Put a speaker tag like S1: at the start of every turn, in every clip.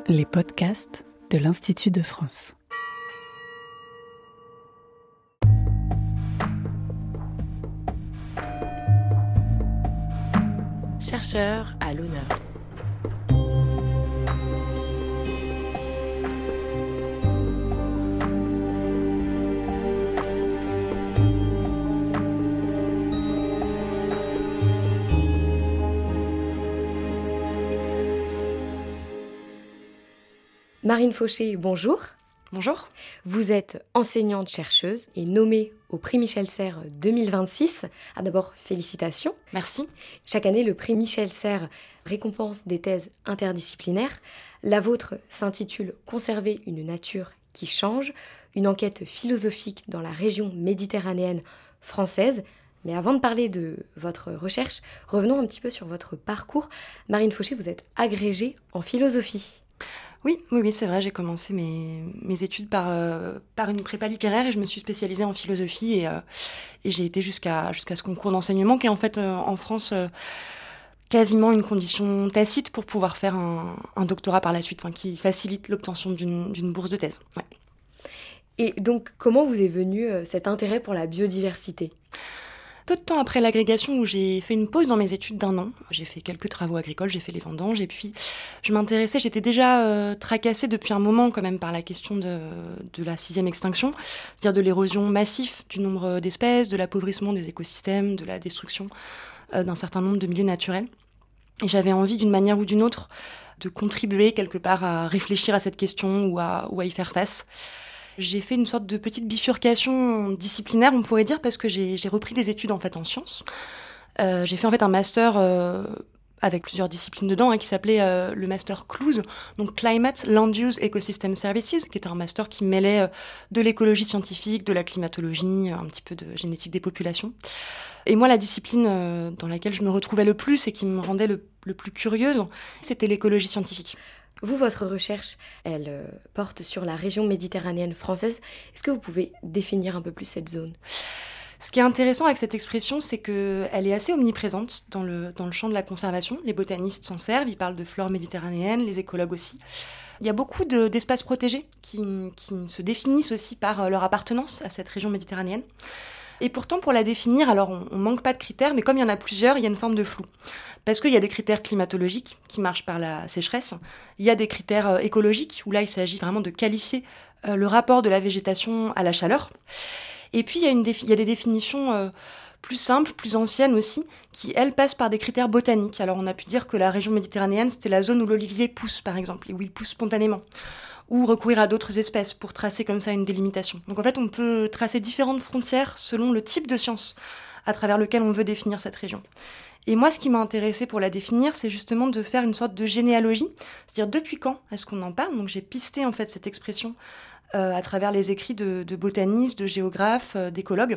S1: Les podcasts de l'Institut de France.
S2: Chercheurs à l'honneur. Marine Fauché, bonjour.
S3: Bonjour.
S2: Vous êtes enseignante-chercheuse et nommée au prix Michel Serres 2026. D'abord, félicitations.
S3: Merci.
S2: Chaque année, le prix Michel Serres récompense des thèses interdisciplinaires. La vôtre s'intitule « Conserver une nature qui change », une enquête philosophique dans la région méditerranéenne française. Mais avant de parler de votre recherche, revenons un petit peu sur votre parcours. Marine Fauché, vous êtes agrégée en philosophie.
S3: Oui, c'est vrai, j'ai commencé mes études par une prépa littéraire et je me suis spécialisée en philosophie et j'ai été jusqu'à ce concours d'enseignement qui est en fait en France quasiment une condition tacite pour pouvoir faire un doctorat par la suite, qui facilite l'obtention d'une bourse de thèse. Ouais.
S2: Et donc, comment vous est venu cet intérêt pour la biodiversité ?
S3: Peu de temps après l'agrégation où j'ai fait une pause dans mes études d'1 an, j'ai fait quelques travaux agricoles, j'ai fait les vendanges et puis j'étais déjà tracassée depuis un moment quand même par la question de la 6e extinction, c'est-à-dire de l'érosion massive du nombre d'espèces, de l'appauvrissement des écosystèmes, de la destruction d'un certain nombre de milieux naturels. Et j'avais envie d'une manière ou d'une autre de contribuer quelque part à réfléchir à cette question ou à y faire face. J'ai fait une sorte de petite bifurcation disciplinaire, on pourrait dire, parce que j'ai repris des études en fait en sciences. J'ai fait en fait un master avec plusieurs disciplines dedans, qui s'appelait le master CLOUS, donc Climate, Land Use, Ecosystem Services, qui était un master qui mêlait de l'écologie scientifique, de la climatologie, un petit peu de génétique des populations. Et moi, la discipline dans laquelle je me retrouvais le plus et qui me rendait le plus curieuse, c'était l'écologie scientifique.
S2: Vous, votre recherche, elle porte sur la région méditerranéenne française. Est-ce que vous pouvez définir un peu plus cette zone ?
S3: Ce qui est intéressant avec cette expression, c'est qu'elle est assez omniprésente dans le champ de la conservation. Les botanistes s'en servent, ils parlent de flore méditerranéenne, les écologues aussi. Il y a beaucoup d'espaces protégés qui se définissent aussi par leur appartenance à cette région méditerranéenne. Et pourtant, pour la définir, alors on manque pas de critères, mais comme il y en a plusieurs, il y a une forme de flou. Parce qu'il y a des critères climatologiques qui marchent par la sécheresse, il y a des critères écologiques, où là il s'agit vraiment de qualifier le rapport de la végétation à la chaleur. Et puis il y a des définitions plus simples, plus anciennes aussi, qui elles passent par des critères botaniques. Alors on a pu dire que la région méditerranéenne, c'était la zone où l'olivier pousse, par exemple, et où il pousse spontanément. Ou recourir à d'autres espèces pour tracer comme ça une délimitation. Donc en fait, on peut tracer différentes frontières selon le type de science à travers lequel on veut définir cette région. Et moi, ce qui m'a intéressée pour la définir, c'est justement de faire une sorte de généalogie, c'est-à-dire depuis quand est-ce qu'on en parle. Donc j'ai pisté en fait cette expression à travers les écrits de botanistes, de géographes, d'écologues.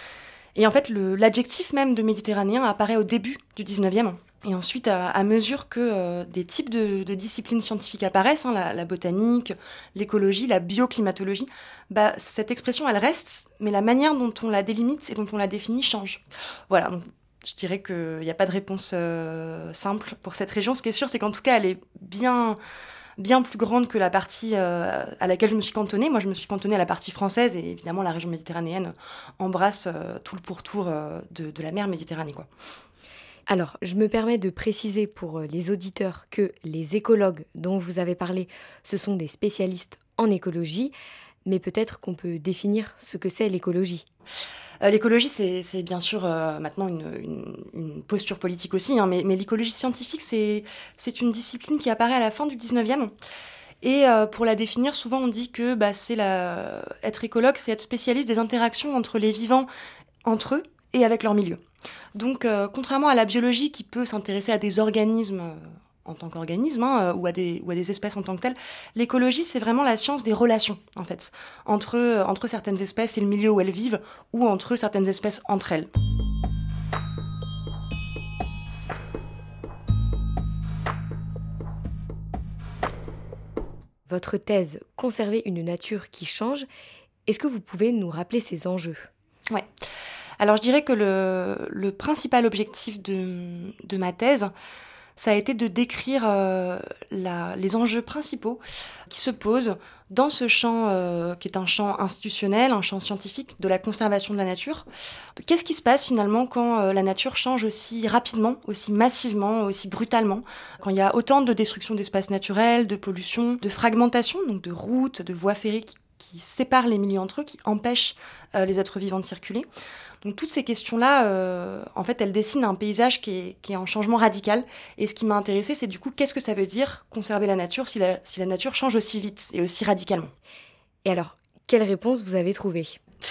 S3: Et en fait, l'adjectif même de méditerranéen apparaît au début du 19e. Et ensuite, à mesure que des types de disciplines scientifiques apparaissent, la botanique, l'écologie, la bioclimatologie, cette expression, elle reste, mais la manière dont on la délimite et dont on la définit change. Voilà, donc je dirais qu'il n'y a pas de réponse simple pour cette région. Ce qui est sûr, c'est qu'en tout cas, elle est bien plus grande que la partie à laquelle je me suis cantonnée. Moi, je me suis cantonnée à la partie française, et évidemment, la région méditerranéenne embrasse tout le pourtour de la mer Méditerranée, quoi.
S2: Alors, je me permets de préciser pour les auditeurs que les écologues dont vous avez parlé, ce sont des spécialistes en écologie, mais peut-être qu'on peut définir ce que c'est l'écologie.
S3: L'écologie, c'est bien sûr maintenant une posture politique aussi, mais l'écologie scientifique, c'est une discipline qui apparaît à la fin du 19e. Et pour la définir, souvent on dit que être écologue, c'est être spécialiste des interactions entre les vivants, entre eux et avec leur milieu. Donc, contrairement à la biologie qui peut s'intéresser à des organismes en tant qu'organisme ou à des espèces en tant que telles, l'écologie, c'est vraiment la science des relations, en fait, entre certaines espèces et le milieu où elles vivent, ou entre certaines espèces entre elles.
S2: Votre thèse « Conserver une nature qui change », est-ce que vous pouvez nous rappeler ses enjeux ?
S3: Ouais. Alors je dirais que le principal objectif de ma thèse, ça a été de décrire les enjeux principaux qui se posent dans ce champ qui est un champ institutionnel, un champ scientifique de la conservation de la nature. Qu'est-ce qui se passe finalement quand la nature change aussi rapidement, aussi massivement, aussi brutalement, quand il y a autant de destruction d'espaces naturels, de pollution, de fragmentation, donc de routes, de voies ferrées qui séparent les milieux entre eux, qui empêchent les êtres vivants de circuler. Donc toutes ces questions-là, en fait, elles dessinent un paysage qui est en changement radical. Et ce qui m'a intéressée, c'est du coup, qu'est-ce que ça veut dire conserver la nature si la nature change aussi vite et aussi radicalement.
S2: Et alors, quelle réponse vous avez trouvée ?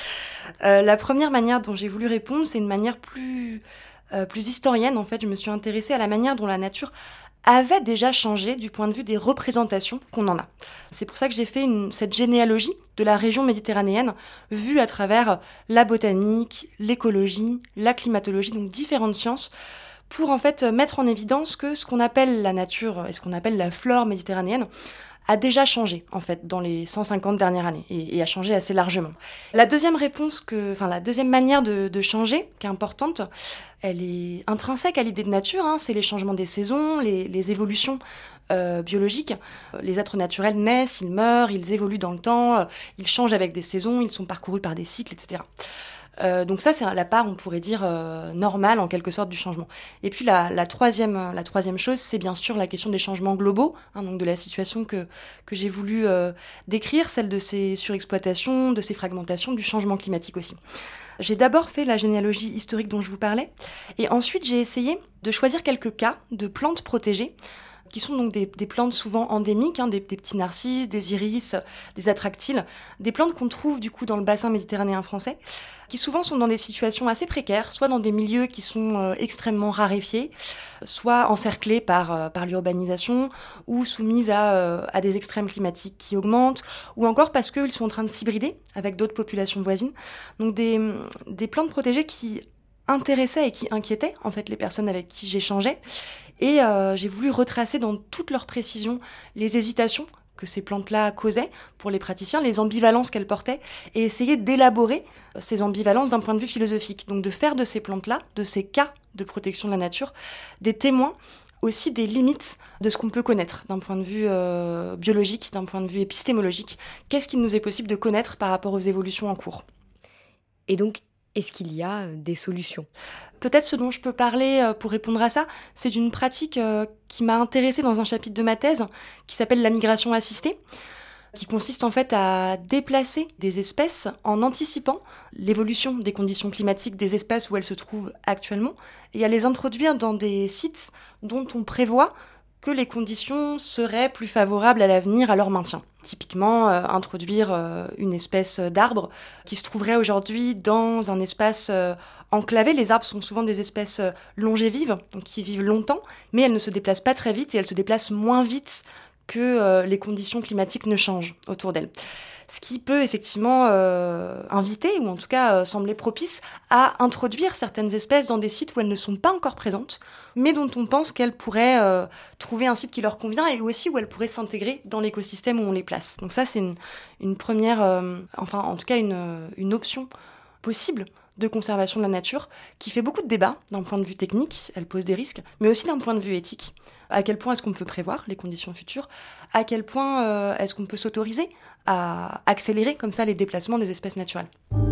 S3: La première manière dont j'ai voulu répondre, c'est une manière plus historienne. En fait, je me suis intéressée à la manière dont la nature avait déjà changé du point de vue des représentations qu'on en a. C'est pour ça que j'ai fait cette généalogie de la région méditerranéenne vue à travers la botanique, l'écologie, la climatologie, donc différentes sciences, pour en fait mettre en évidence que ce qu'on appelle la nature et ce qu'on appelle la flore méditerranéenne a déjà changé, en fait, dans les 150 dernières années, et a changé assez largement. La deuxième la deuxième manière de changer, qui est importante, elle est intrinsèque à l'idée de nature, c'est les changements des saisons, les évolutions biologiques. Les êtres naturels naissent, ils meurent, ils évoluent dans le temps, ils changent avec des saisons, ils sont parcourus par des cycles, etc. Donc ça, c'est la part, on pourrait dire, normale, en quelque sorte, du changement. Et puis la troisième chose, c'est bien sûr la question des changements globaux, donc de la situation que j'ai voulu décrire, celle de ces surexploitations, de ces fragmentations, du changement climatique aussi. J'ai d'abord fait la généalogie historique dont je vous parlais, et ensuite j'ai essayé de choisir quelques cas de plantes protégées, qui sont donc des plantes souvent endémiques, des petits narcisses, des iris, des attractiles, des plantes qu'on trouve du coup dans le bassin méditerranéen français, qui souvent sont dans des situations assez précaires, soit dans des milieux qui sont extrêmement raréfiés, soit encerclés par l'urbanisation, ou soumises à des extrêmes climatiques qui augmentent, ou encore parce qu'ils sont en train de s'hybrider avec d'autres populations voisines. Donc des plantes protégées qui intéressaient et qui inquiétaient en fait les personnes avec qui j'échangeais. Et j'ai voulu retracer dans toute leur précision les hésitations que ces plantes-là causaient pour les praticiens, les ambivalences qu'elles portaient, et essayer d'élaborer ces ambivalences d'un point de vue philosophique. Donc de faire de ces plantes-là, de ces cas de protection de la nature, des témoins aussi des limites de ce qu'on peut connaître d'un point de vue biologique, d'un point de vue épistémologique. Qu'est-ce qu'il nous est possible de connaître par rapport aux évolutions en cours ?
S2: Et donc, est-ce qu'il y a des solutions ?
S3: Peut-être ce dont je peux parler pour répondre à ça, c'est d'une pratique qui m'a intéressée dans un chapitre de ma thèse, qui s'appelle la migration assistée, qui consiste en fait à déplacer des espèces en anticipant l'évolution des conditions climatiques des espèces où elles se trouvent actuellement, et à les introduire dans des sites dont on prévoit que les conditions seraient plus favorables à l'avenir à leur maintien. Typiquement, introduire une espèce d'arbre qui se trouverait aujourd'hui dans un espace enclavé. Les arbres sont souvent des espèces longévives, donc qui vivent longtemps, mais elles ne se déplacent pas très vite et elles se déplacent moins vite que les conditions climatiques ne changent autour d'elles. Ce qui peut effectivement inviter, ou en tout cas sembler propice, à introduire certaines espèces dans des sites où elles ne sont pas encore présentes, mais dont on pense qu'elles pourraient trouver un site qui leur convient, et aussi où elles pourraient s'intégrer dans l'écosystème où on les place. Donc ça, c'est une première, en tout cas une option possible de conservation de la nature, qui fait beaucoup de débats d'un point de vue technique, elle pose des risques, mais aussi d'un point de vue éthique. À quel point est-ce qu'on peut prévoir les conditions futures ? À quel point est-ce qu'on peut s'autoriser à accélérer comme ça les déplacements des espèces naturelles ?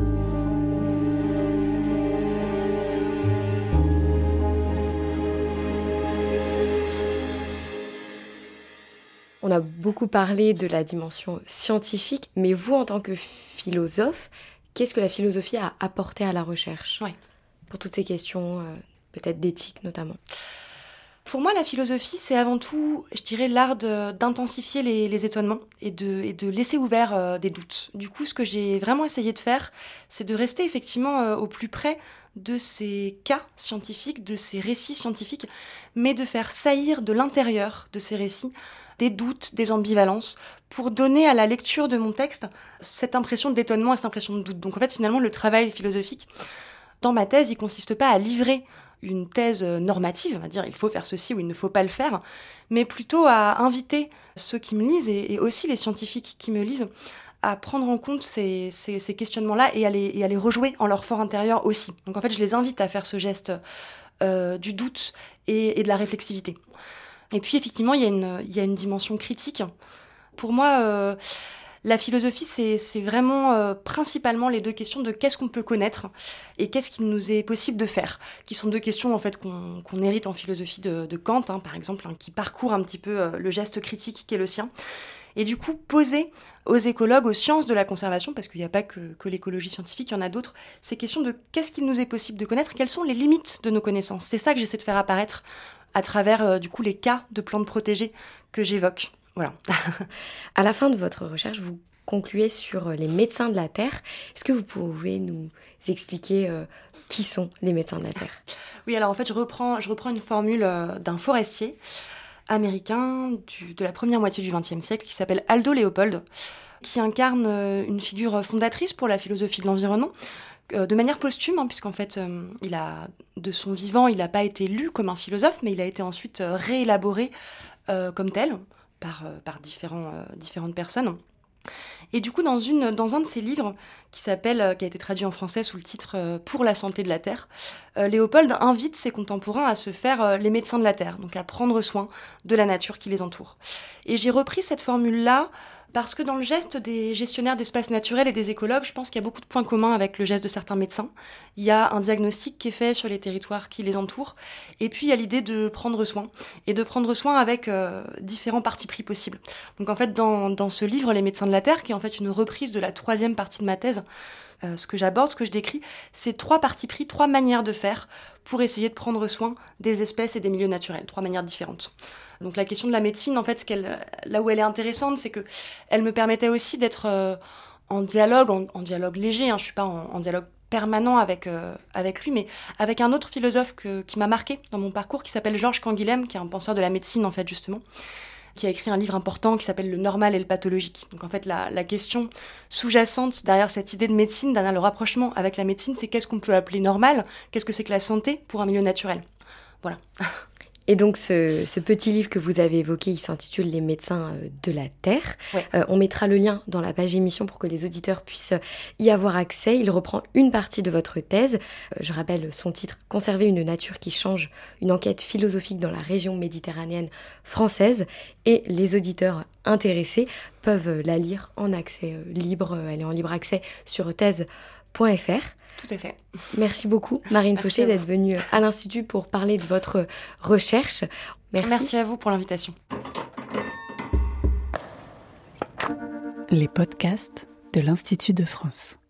S2: On a beaucoup parlé de la dimension scientifique, mais vous, en tant que philosophe, qu'est-ce que la philosophie a apporté à la recherche ? Pour toutes ces questions, peut-être d'éthique notamment.
S3: Pour moi, la philosophie, c'est avant tout, je dirais, l'art d'intensifier les étonnements et de laisser ouverts des doutes. Du coup, ce que j'ai vraiment essayé de faire, c'est de rester effectivement au plus près de ces cas scientifiques, de ces récits scientifiques, mais de faire saillir de l'intérieur de ces récits des doutes, des ambivalences, pour donner à la lecture de mon texte cette impression d'étonnement et cette impression de doute. Donc en fait, finalement, le travail philosophique, dans ma thèse, il ne consiste pas à livrer une thèse normative, à dire il faut faire ceci ou il ne faut pas le faire, mais plutôt à inviter ceux qui me lisent, et aussi les scientifiques qui me lisent, à prendre en compte ces questionnements-là et à les rejouer en leur fort intérieur aussi. Donc en fait, je les invite à faire ce geste du doute et de la réflexivité. Et puis effectivement, il y a une dimension critique. Pour moi, la philosophie, c'est vraiment principalement les deux questions de qu'est-ce qu'on peut connaître et qu'est-ce qu'il nous est possible de faire, qui sont deux questions en fait qu'on hérite en philosophie de Kant, par exemple, qui parcourt un petit peu le geste critique qui est le sien. Et du coup, poser aux écologues, aux sciences de la conservation, parce qu'il n'y a pas que l'écologie scientifique, il y en a d'autres, ces questions de qu'est-ce qu'il nous est possible de connaître, quelles sont les limites de nos connaissances. C'est ça que j'essaie de faire apparaître à travers du coup les cas de plantes protégées que j'évoque. Voilà.
S2: À la fin de votre recherche, vous concluez sur les médecins de la Terre. Est-ce que vous pouvez nous expliquer qui sont les médecins de la Terre ?
S3: Oui, alors en fait, je reprends une formule d'un forestier américain de la première moitié du XXe siècle qui s'appelle Aldo Leopold, qui incarne une figure fondatrice pour la philosophie de l'environnement, de manière posthume, puisqu'en fait, de son vivant, il n'a pas été lu comme un philosophe, mais il a été ensuite réélaboré comme tel par différentes personnes. Et du coup, dans un de ses livres qui a été traduit en français sous le titre « Pour la santé de la Terre », Léopold invite ses contemporains à se faire les médecins de la Terre, donc à prendre soin de la nature qui les entoure. Et j'ai repris cette formule-là parce que dans le geste des gestionnaires d'espaces naturels et des écologues, je pense qu'il y a beaucoup de points communs avec le geste de certains médecins. Il y a un diagnostic qui est fait sur les territoires qui les entourent, et puis il y a l'idée de prendre soin, et de prendre soin avec différents partis pris possibles. Donc en fait, dans ce livre, Les médecins de la Terre, qui est en fait une reprise de la 3e partie de ma thèse, ce que j'aborde, ce que je décris, c'est 3 partis pris, 3 manières de faire pour essayer de prendre soin des espèces et des milieux naturels, 3 manières différentes. Donc la question de la médecine, en fait, là où elle est intéressante, c'est que elle me permettait aussi d'être en dialogue, en dialogue léger, je suis pas en dialogue permanent avec lui, mais avec un autre philosophe qui m'a marqué dans mon parcours, qui s'appelle Georges Canguilhem, qui est un penseur de la médecine, en fait, justement, qui a écrit un livre important qui s'appelle « Le normal et le pathologique ». Donc en fait, la question sous-jacente derrière cette idée de médecine, derrière le rapprochement avec la médecine, c'est qu'est-ce qu'on peut appeler normal ? Qu'est-ce que c'est que la santé pour un milieu naturel ? Voilà.
S2: Et donc, ce petit livre que vous avez évoqué, il s'intitule « Les médecins de la Terre ».
S3: Ouais.
S2: On mettra le lien dans la page émission pour que les auditeurs puissent y avoir accès. Il reprend une partie de votre thèse. Je rappelle son titre « Conserver une nature qui change, une enquête philosophique dans la région méditerranéenne française ». Et les auditeurs intéressés peuvent la lire en accès libre. Elle est en libre accès sur thèse.fr.
S3: Tout à fait.
S2: Merci beaucoup, Marine Fauché, d'être venue à l'Institut pour parler de votre recherche.
S3: Merci à vous pour l'invitation.
S1: Les podcasts de l'Institut de France.